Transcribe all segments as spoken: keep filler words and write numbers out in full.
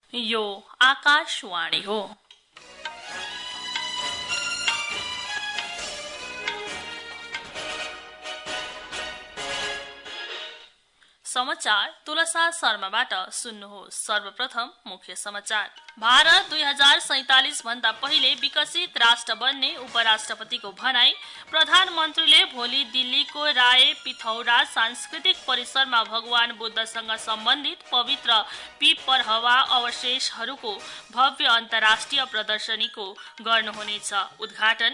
यो आकाशवाणी हो। समाचार तुलसा शर्माबाट सुन्नुहोस्। सर्वप्रथम मुख्य समाचार। भारत दुई हजार सैंतालीस भन्दा पहिले विकसित राष्ट्र बन्ने उपराष्ट्रपतिको भनाई। प्रधानमन्त्रीले भोलि दिल्लीको राय पिथौरा सांस्कृतिक परिसरमा भगवान बुद्धसँग सम्बन्धित पवित्र पिपरहवा अवशेषहरूको भव्य अन्तर्राष्ट्रिय प्रदर्शनीको गर्नुहुनेछ उद्घाटन।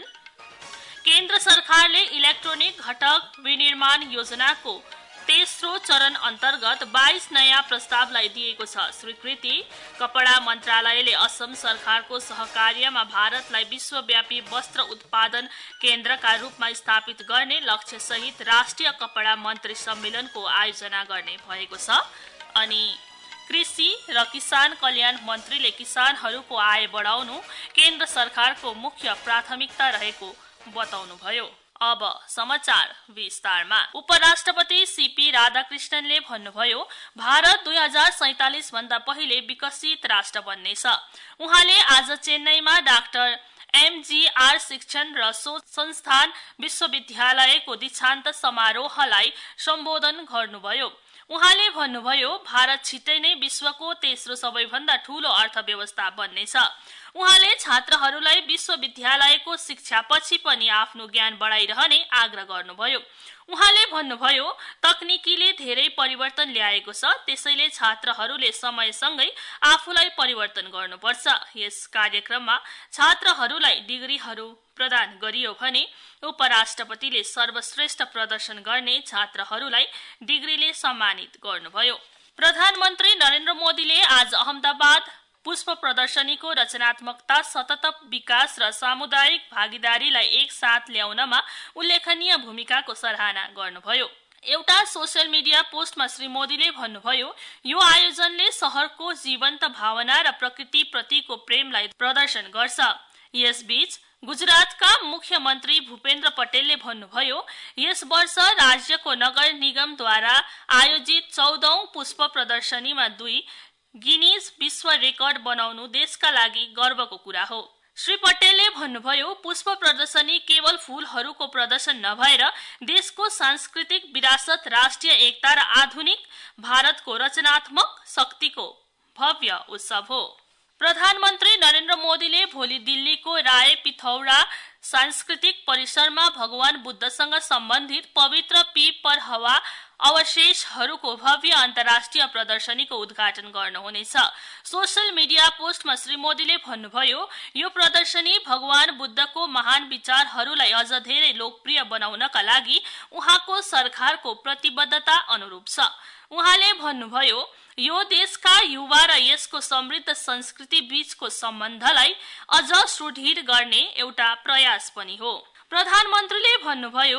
केन्द्र सरकारले इलेक्ट्रोनिक घटक विनिर्माण योजनाको तेस्रो चरण अन्तर्गत बाइस नयाँ प्रस्तावलाई दिएको छ स्वीकृति। कपडा मन्त्रालयले असम सरकारको सहकार्यमा भारतलाई विश्वव्यापी वस्त्र उत्पादन केन्द्रका रूपमा स्थापित गर्ने लक्ष्य सहित राष्ट्रिय कपडा मन्त्री सम्मेलनको आयोजना गर्ने भएको छ। अनि कृषि र किसान कल्याण मन्त्रीले किसानहरूको आय बढाउनु केन्द्र सरकारको मुख्य प्राथमिकता रहेको बताउनुभयो। अब समाचार विस्तारमा। उपराष्ट्रपति सीपी राधाकृष्णनले भन्नुभयो, भारत दुई हजार सैंतालीस भन्दा पहिले विकसित राष्ट्र बन्नेछ। उहाँले आज चेन्नईमा डाक्टर एमजीआर शिक्षण र शोध संस्थान विश्वविद्यालयको दीक्षान्त समारोहलाई सम्बोधन गर्नुभयो। उहाँले भन्नुभयो, भारत छिट्टै नै विश्वको तेस्रो सबैभन्दा ठूलो अर्थव्यवस्था बन्नेछ। उहाँले छात्रहरूलाई विश्वविद्यालयको शिक्षापछि पनि आफ्नो ज्ञान बढाइरहने आग्रह गर्नुभयो। उहाँले भन्नुभयो, तकनिकीले धेरै परिवर्तन ल्याएको छ, त्यसैले छात्रहरूले समयसँगै आफूलाई परिवर्तन गर्नुपर्छ। यस कार्यक्रममा छात्रहरूलाई डिग्रीहरू प्रदान गरियो भने उपराष्ट्रपतिले सर्वश्रेष्ठ प्रदर्शन गर्ने छात्रहरूलाई डिग्रीले सम्मानित गर्नुभयो। प्रधानमन्त्री नरेन्द्र मोदीले आज अहमदाबाद पुष्प प्रदर्शनीको रचनात्मकता, सतत विकास र सामुदायिक भागीदारीलाई एक साथ ल्याउनमा उल्लेखनीय भूमिकाको सराहना गर्नुभयो। एउटा सोशल मिडिया पोस्टमा श्री मोदीले भन्नुभयो, यो आयोजनले शहरको जीवन्त भावना र प्रकृतिप्रतिको प्रेमलाई प्रदर्शन गर्छ। यसबीच गुजरातका मुख्यमन्त्री भूपेन्द्र पटेलले भन्नुभयो, यस वर्ष राज्यको नगर निगमद्वारा आयोजित चौधौं पुष्प प्रदर्शनीमा दुई गिनिज विश्व रेकर्ड बनाउनु देशका लागि गर्वको कुरा हो। श्री पटेलले भन्नुभयो, पुष्प प्रदर्शनी केवल फूलहरूको प्रदर्शन नभएर देशको सांस्कृतिक विरासत, राष्ट्रिय एकता र आधुनिक भारतको रचनात्मक शक्तिको भव्य उत्सव हो। प्रधानमन्त्री नरेन्द्र मोदीले भोलि दिल्लीको राय पिथौरा सांस्कृतिक परिसरमा भगवान बुद्धसँग सम्बन्धित पवित्र पिपरहवा अवशेषहरूको भव्य अन्तर्राष्ट्रिय प्रदर्शनीको उद्घाटन गर्नुहुनेछ। सोशल मिडिया पोस्टमा श्री मोदीले भन्नुभयो, यो प्रदर्शनी भगवान बुद्धको महान विचारहरूलाई अझ धेरै लोकप्रिय बनाउनका लागि उहाँको सरकारको प्रतिबद्धता अनुरूप छ। उहाँले भन्नुभयो, यो देशका युवा र यसको समृद्ध संस्कृति बीचको सम्बन्धलाई अझ सुदृढ गर्ने एउटा प्रयास पनि हो। प्रधानमन्त्रीले भन्नुभयो,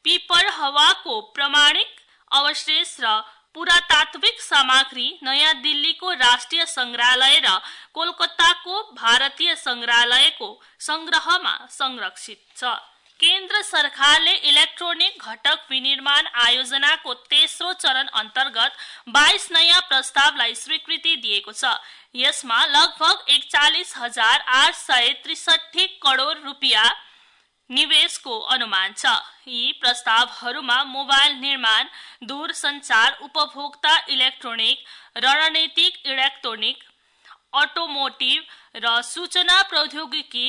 पिपरहवाको प्रमाणिक अवशेष र पुरातात्विक सामग्री नयाँ दिल्लीको राष्ट्रिय संग्रहालय र कोलकाताको भारतीय संग्रहालयको संग्रहमा संरक्षित छ। केन्द्र सरकारले इलेक्ट्रोनिक घटक विनिर्माण आयोजनाको तेस्रो चरण अन्तर्गत बाइस नयाँ प्रस्तावलाई स्वीकृति दिएको छ। यसमा लगभग एकचालिस हजार आठ सय त्रिसठी करोड़ रुपियाँ निवेशको अनुमान छ। यी प्रस्तावहरूमा मोबाइल निर्माण, दूरसञ्चार, उपभोक्ता इलेक्ट्रोनिक, रणनीतिक इलेक्ट्रोनिक, अटोमोटिभ र सूचना प्रौद्योगिकी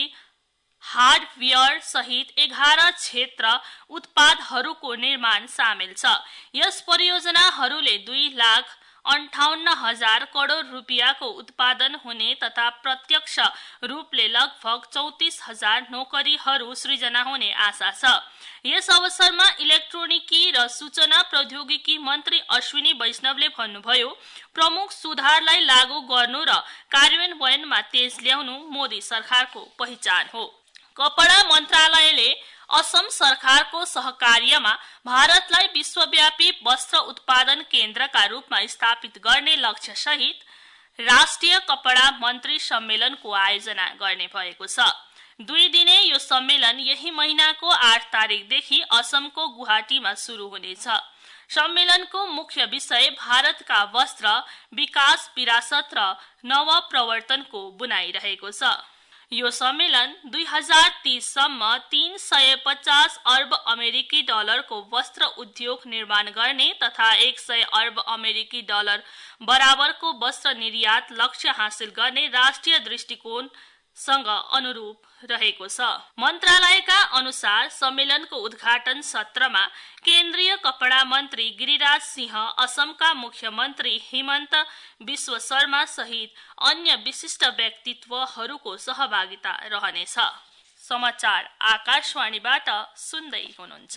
हार्डवेयर सहित एघार क्षेत्र उत्पादहरूको निर्माण सामेल छ। यस परियोजनाहरूले दुई लाख अन्ठाउन्न हजार करोड़ रुपियाँको उत्पादन हुने तथा प्रत्यक्ष रूपले लगभग चौतिस हजार नोकरीहरू सृजना हुने आशा छ। यस अवसरमा इलेक्ट्रोनिकी र सूचना प्रौद्योगिकी मन्त्री अश्विनी वैष्णवले भन्नुभयो, प्रमुख सुधारलाई लागू गर्नु र कार्यान्वयनमा तेज ल्याउनु मोदी सरकारको पहिचान हो। कपडा मन्त्रालयले असम सरकारको सहकार्यमा भारतलाई विश्वव्यापी वस्त्र उत्पादन केन्द्रका रूपमा स्थापित गर्ने लक्ष्य सहित राष्ट्रिय कपडा मन्त्री सम्मेलनको आयोजना गर्ने भएको छ। दुई दिने यो सम्मेलन यही महिनाको आठ तारिकदेखि असमको गुवाहाटीमा सुरु हुनेछ। सम्मेलनको मुख्य विषय भारतका वस्त्र विकास विरासत र नवप्रवर्तनको बुनाइ रहेको छ। यो सम्मेलन दुई हजार तीस सम्म तीन सय पचास अर्ब अमेरिकी डलरको वस्त्र उद्योग निर्माण गर्ने तथा एक सय अर्ब अमेरिकी डलर बराबरको वस्त्र निर्यात लक्ष्य हासिल गर्ने राष्ट्रिय दृष्टिकोण सँग अनुरूप रहेको छ। मन्त्रालयका अनुसार सम्मेलनको उद्घाटन सत्रमा केन्द्रीय कपडा मन्त्री गिरिराज सिंह, असमका मुख्यमन्त्री हिमन्त बिश्व शर्मा सहित अन्य विशिष्ट व्यक्तित्वहरूको सहभागिता रहनेछ। समाचार आकाशवाणीबाट सुन्दै हुनुहुन्छ।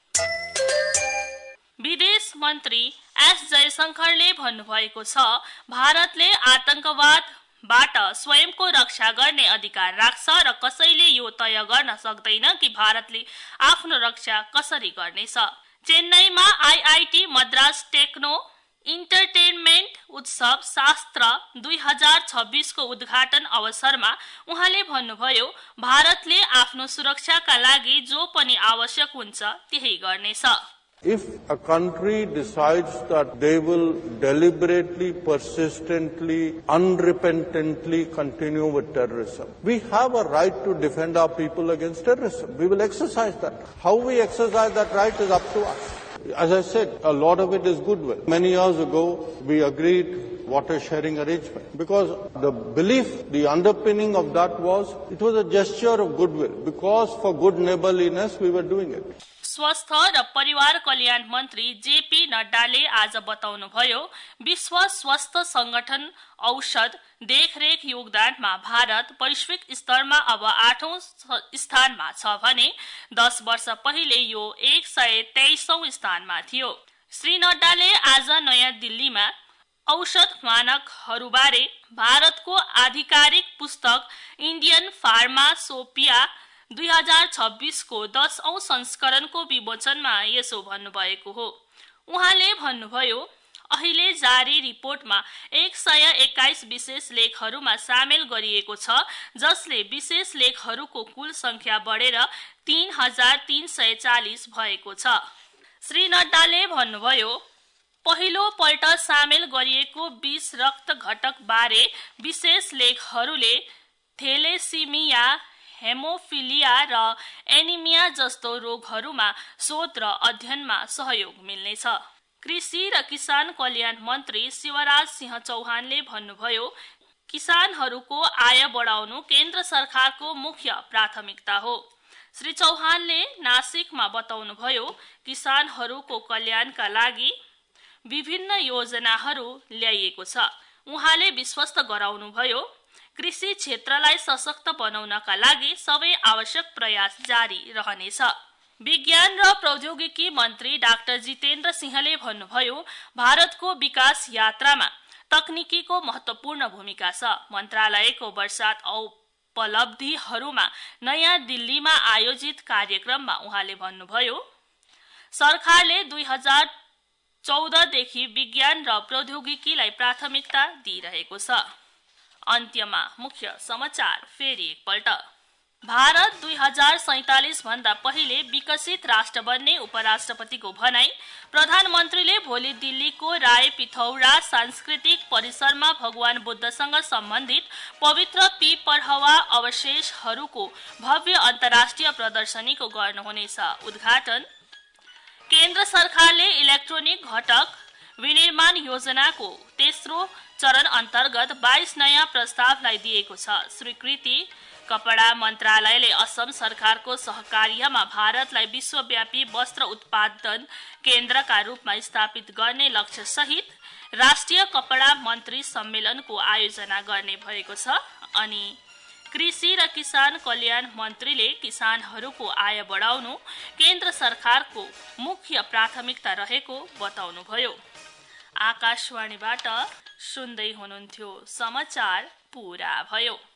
विदेश मन्त्री एस जयशंकरले भन्नुभएको छ, भारतले आतंकवाद बाट स्वयंको रक्षा गर्ने अधिकार राख्छ र कसैले यो तय गर्न सक्दैन कि भारतले आफ्नो रक्षा कसरी गर्नेछ। चेन्नईमा आईआईटी मद्रास टेक्नो इन्टरटेनमेन्ट उत्सव शास्त्र दुई हजार छब्बीस को उद्घाटन अवसरमा उहाँले भन्नुभयो, भारतले आफ्नो सुरक्षाका लागि जो पनि आवश्यक हुन्छ त्यही गर्नेछ। If a country decides that they will deliberately, persistently, unrepentantly continue with terrorism, we have a right to defend our people against terrorism. We will exercise that. How we exercise that right is up to us. As I said, a lot of it is goodwill. Many years ago, we agreed water sharing arrangement because the belief, the underpinning of that was, it was a gesture of goodwill because for good neighborliness we were doing it. स्वस्थ र परिवार कल्याण मन्त्री JP नड्डाले आज बताउनुभयो, विश्व स्वास्थ्य संगठन औषध देखरेख योगदानमा भारत वैश्विक स्तरमा अब आठौं स्थानमा छ भने दस वर्ष पहिले यो एक सय तेइसौं स्थानमा थियो। श्री नड्डाले आज नयाँ दिल्लीमा औषध मानकहरूबारे भारतको आधिकारिक पुस्तक इन्डियन फार्मासोपिया दुई हजार छब्बीस को दसौं संस्करणको विमोचनमा यसो भन्नुभएको हो। उहाँले भन्नुभयो, अहिले जारी रिपोर्टमा एक सय एक्काइस विशेष लेखहरूमा सामेल गरिएको छ, जसले विशेष लेखहरूको कुल संख्या बढेर तीन हजार तीन सय चालीस भएको छ। श्री नड्डाले भन्नुभयो, पहिलो पल्ट सामेल गरिएको बीस रक्त घटक बारे विशेष लेखहरूले थेलेसिमिया, हेमोफिलिया र एनिमिया जस्तो रोगहरूमा शोध र अध्ययनमा सहयोग मिल्नेछ। कृषि र किसान कल्याण मन्त्री शिवराज सिंह चौहानले भन्नुभयो, किसानहरूको आय बढाउनु केन्द्र सरकारको मुख्य प्राथमिकता हो। श्री चौहानले नासिकमा बताउनुभयो, किसानहरूको कल्याणका लागि विभिन्न योजनाहरू ल्याइएको छ। उहाँले विश्वस्त गराउनुभयो, कृषि क्षेत्रलाई सशक्त बनाउनका लागि सबै आवश्यक प्रयास जारी रहनेछ। विज्ञान र प्रौद्योगिकी मन्त्री डाक्टर जितेन्द्र सिंहले भन्नुभयो, भारतको विकास यात्रामा तकनिकीको महत्वपूर्ण भूमिका छ। मन्त्रालयको वर्षात उपलब्धिहरूमा नयाँ दिल्लीमा आयोजित कार्यक्रममा उहाँले भन्नुभयो, सरकारले दुई हजार चौध देखि विज्ञान र प्रौद्योगिकीलाई प्राथमिकता दिइरहेको छ। अन्त्यमा मुख्य समाचार फेरि एकपल्ट। भारत दुई हजार सैंतालीस भन्दा पहिले विकसित राष्ट्र बन्ने उपराष्ट्रपतिको भनाई। प्रधानमन्त्रीले भोलि दिल्लीको राय पिथौरा सांस्कृतिक परिसरमा भगवान बुद्धसँग सम्बन्धित पवित्र पिपरहवा अवशेषहरूको भव्य अन्तर्राष्ट्रिय प्रदर्शनीको गर्नुहुनेछ उद्घाटन। केन्द्र सरकारले इलेक्ट्रोनिक घटक विनिर्माण योजनाको तेस्रो चरण अन्तर्गत बाइस नयाँ प्रस्तावलाई दिएको छ स्वीकृति। कपडा मन्त्रालयले असम सरकारको सहकार्यमा भारतलाई विश्वव्यापी वस्त्र उत्पादन केन्द्रका रूपमा स्थापित गर्ने लक्ष्य सहित राष्ट्रिय कपडा मन्त्री सम्मेलनको आयोजना गर्ने भएको छ। अनि कृषि र किसान कल्याण मन्त्रीले किसानहरूको आय बढाउनु केन्द्र सरकारको मुख्य प्राथमिकता रहेको बताउनुभयो। आकाशवाणीबाट सुन्दै हुनुहुन्थ्यो, समाचार पूरा भयो।